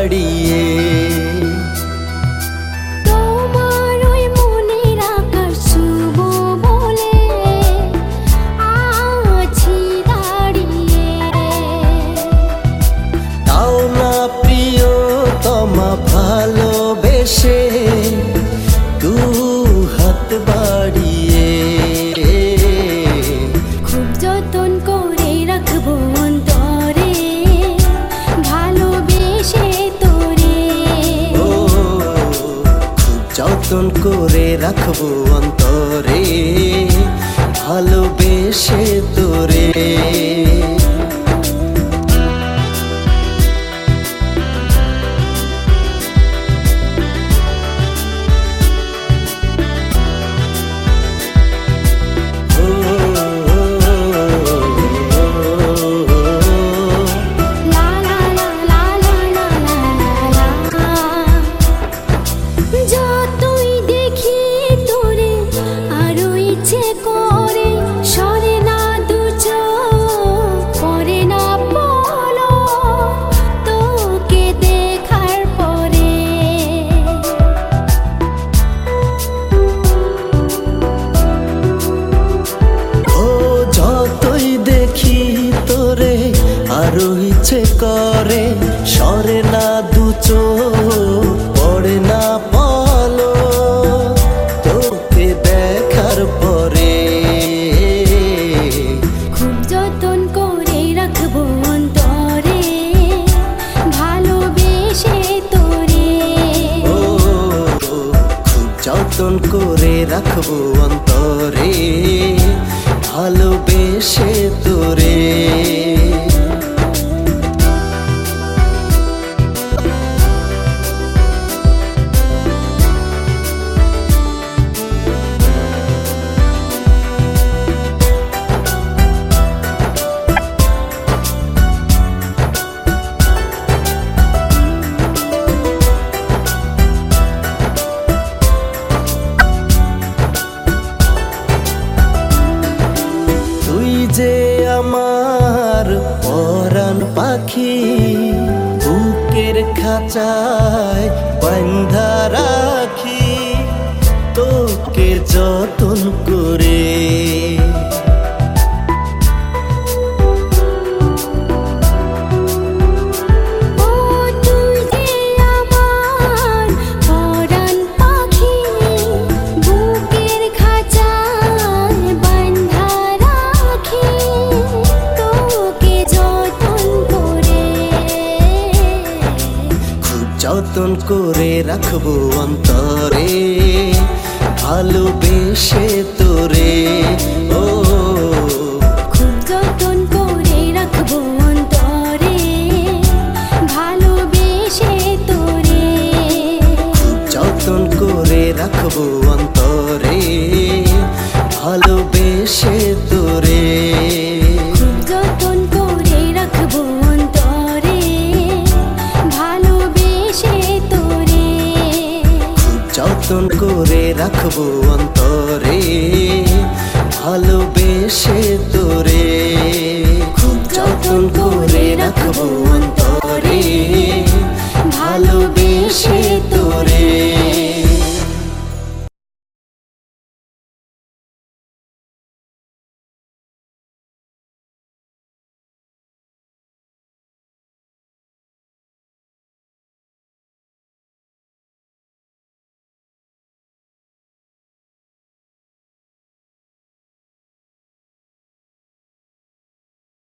বাড়িয়ে। তোমার ওই মনের আকাশ ছুঁবো বলে আছি দাঁড়িয়ে। তাও না প্রিয়তমা ভালোবেসে দু হাত বাড়িয়ে। খুব যতন করে রাখবো অন্তরে ভালোবেসে তোরে। খুব যতন করে রাখবো অন্তরে ভালোবেসে তোরে। যতই দেখি তোরে আরো ইচ্ছে করে সরে না দু চোখ পরে না পলক তোকে দেখার পরে। ও যতই দেখি তোরে আরো ইচ্ছে করে সরে না দু চোখ পড়ে না পলক তোকে দেখার পরে। খুব যতন করে রাখবো অন্তরে ভালোবেসে তোরে। খুব যতন করে রাখবো অন্তরে ভালোবেসে তোরে। তুই যে আমার পরাণ পাখি বুকের খাঁচায় বাঁধা রাখি তোকে যতন করে। ও তুই যে আমার পরাণ পাখি বুকের খাঁচায় বাঁধা রাখি তোকে যতন করে। খুব যতন করে রাখবো অন্তরে ভালোবেসে তোরে। ও খুব যতন করে রাখবো অন্তরে ভালোবেসে তোরে। খুব যতন করে রাখবো অন্তরে ভালোবেসে তোরে। খুব যতন করে রাখবো অন্তরে ভালোবেসে তোরে। যতন করে রাখবো অন্তরে ভালোবেসে